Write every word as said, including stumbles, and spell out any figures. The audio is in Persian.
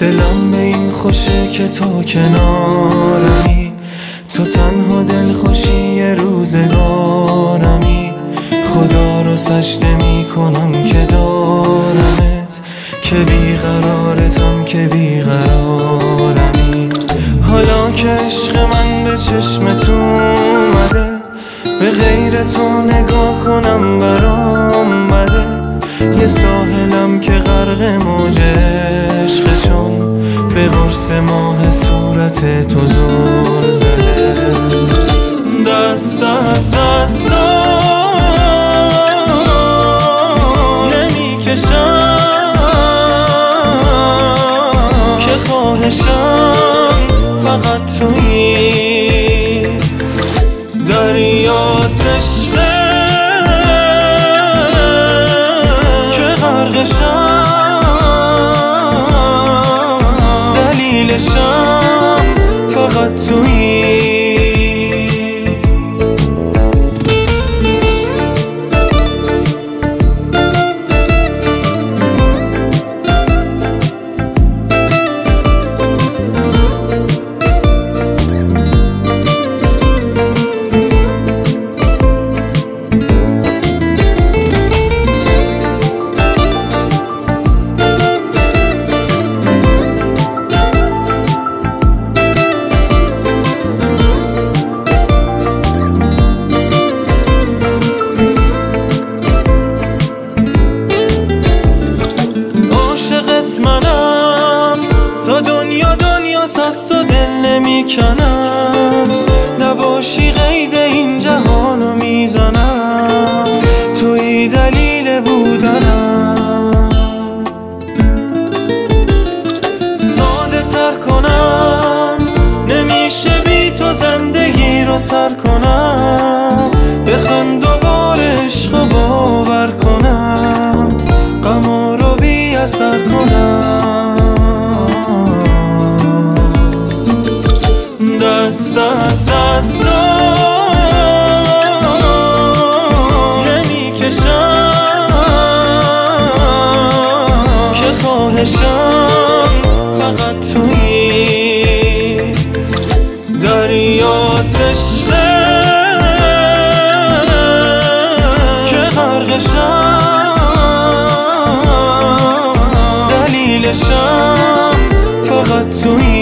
دلم به این خوشه که تو کنارمی، تو تنها دل خوشی روزگارمی. خدا رو سجده می کنم که دارمت، که بیقرارتم که بیقرارمی. حالا که عشق من به چشمت اومده، به غیر تو نگاه کنم برام بده. یه ساحلم که غرق موج عشق، چون به قرص ماه صورت تو زل زده. دست از دستم نمی کشم که خواهشم فقط تویی. دریاست عشقه که غرقشم، دلیلشم فقط تویی. منم تا دنیا دنیاست، از تو دل نمی کنم. نباشی قید این جهانو میزنم، توی دلیل بودنم. ساده تر کنم، نمیشه بی تو زندگی رو سر کنم. بخند و بار عشق باور کنم، غم رو بی اثر کنم. دست از دستم نمی کشم که خواهشم فقط تویی. دریاست عشقه که غرقشم، دلیلشم فقط تویی.